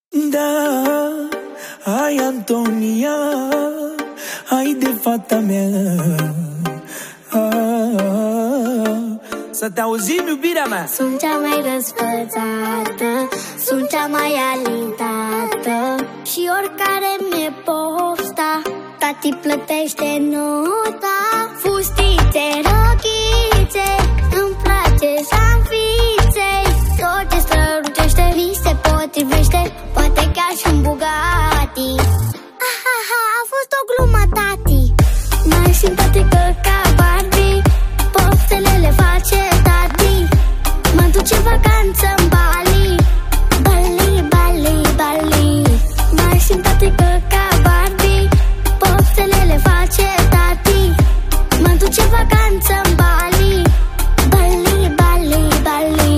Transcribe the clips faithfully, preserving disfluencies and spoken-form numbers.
Da, hai Antonia, hai de fata mea. ah, Să te auzim, iubirea mea. Sunt cea mai răsfățată, sunt cea mai alintată, și oricare mi-e pofta, tati plătește nota. Fustițe, rochițe, îmi place să-am fițe, tot ce strălucește mi se potrivește, poate chiar și un Bugatti. Ahaha, a fost o glumă, tati. Mai simpatică ca Barbie, poftele le face tati. Mă duce în vacanță în Bali, Bali, Bali, Bali. Mai simpatică ca Barbie, poftele le face tati. Mă duce în vacanță în Bali, Bali, Bali, Bali.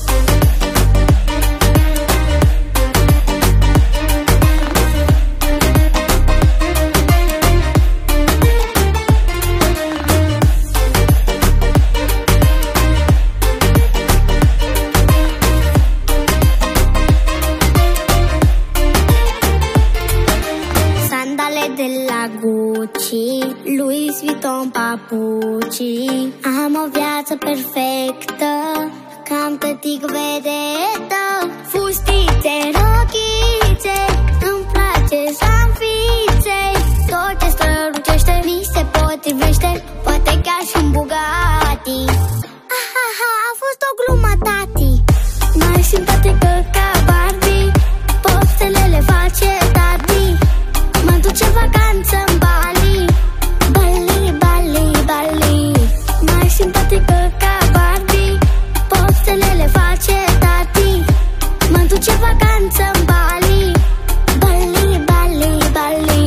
Sandale de la Gucci, Louis Vuitton papuci. Am o viață perfectă, cam tătic vedetă. Fustițe, rochițe, îmi place să-am fițe, tot ce strălucește mi se potrivește, poate chiar și un Bugatti. Ahaha, a fost o glumă, tati. Mai simpatică ca Barbie, poftele le face tati. Mă duce în vacanță în Bali, Bali, Bali, Bali. Mai simpatică ca Barbie, poftele le face tati. Mă duce în vacanță în Bali, Bali, Bali, Bali.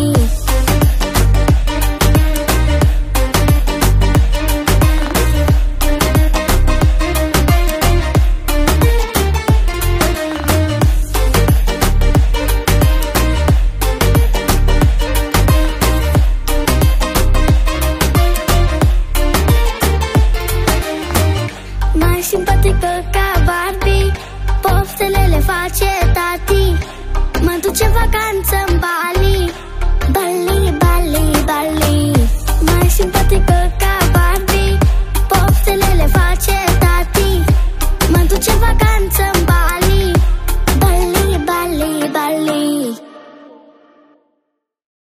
Mai simpatică ca Barbie, poftele le face tati. Mă duce în vacanță